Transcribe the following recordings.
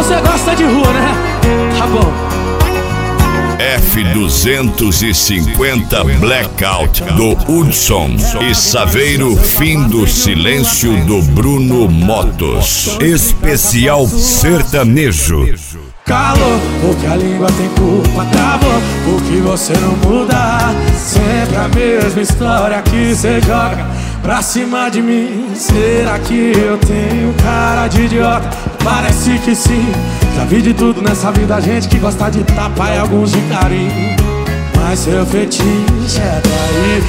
Você gosta de rua, né? Tá bom. F250 Blackout do Hudson e Saveiro Fim do Silêncio do Bruno Motos. Especial sertanejo. Calor, porque a língua tem culpa, travou, porque você não muda. Sempre a mesma história que você joga pra cima de mim. Será que eu tenho cara de idiota? Parece que sim. Já vi de tudo nessa vida, gente que gosta de tapa e alguns de carinho. Mas seu fetiche é trair.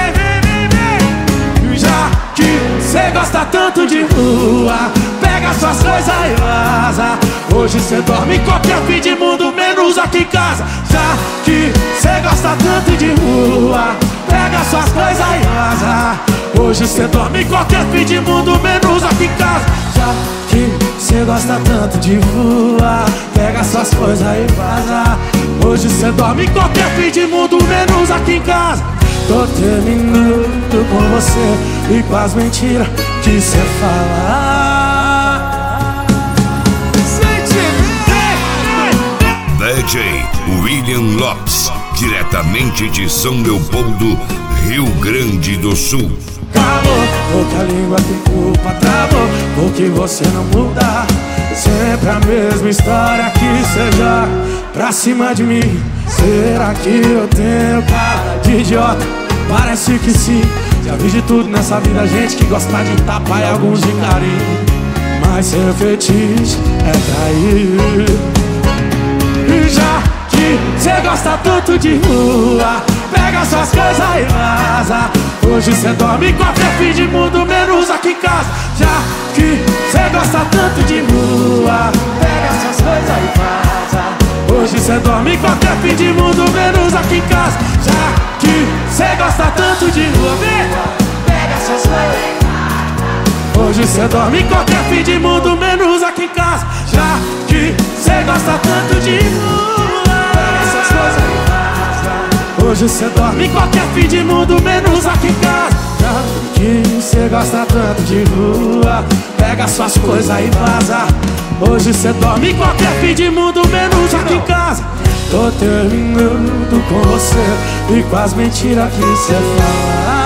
Já que cê gosta tanto de rua, pega suas coisas e vaza. Hoje cê dorme em qualquer fim de mundo, menos aqui em casa. Já que cê gosta tanto de rua, pega suas coisas e vaza. Hoje cê dorme em qualquer fim de mundo, menos aqui em casa. Já que cê gosta tanto de rua, pega suas coisas e vaza. Hoje cê dorme em qualquer fim de mundo, menos aqui em casa. Tô terminando com você e com as mentiras que cê fala. DJ William Lopes, diretamente de São Leopoldo, Rio Grande do Sul. Calor, porque a língua tem culpa, travou, porque você não muda. Sempre a mesma história que cê joga pra cima de mim. Será que eu tenho cara de idiota? Parece que sim. Já vi de tudo nessa vida, gente que gosta de tapa e alguns de carinho. Mas seu fetiche é trair. E já que cê gosta tanto de rua, pega suas coisas e vaza. Hoje cê dorme em qualquer fim de mundo, menos aqui em casa. Já que cê gosta tanto de rua, pega suas coisas e vaza. Hoje cê dorme em qualquer fim de mundo, menos aqui em casa. Já que cê gosta tanto de rua, pega suas coisas e vaza. Hoje cê dorme em qualquer fim de mundo, menos aqui em casa. Já que cê gosta tanto de rua, pega suas coisas e vaza. Hoje cê dorme em qualquer fim de mundo, menos aqui em casa. Já que cê gosta tanto de rua, pega suas coisas e vaza. Hoje cê dorme em qualquer fim de mundo, menos aqui em casa. Tô terminando com você e com as mentiras que cê fala.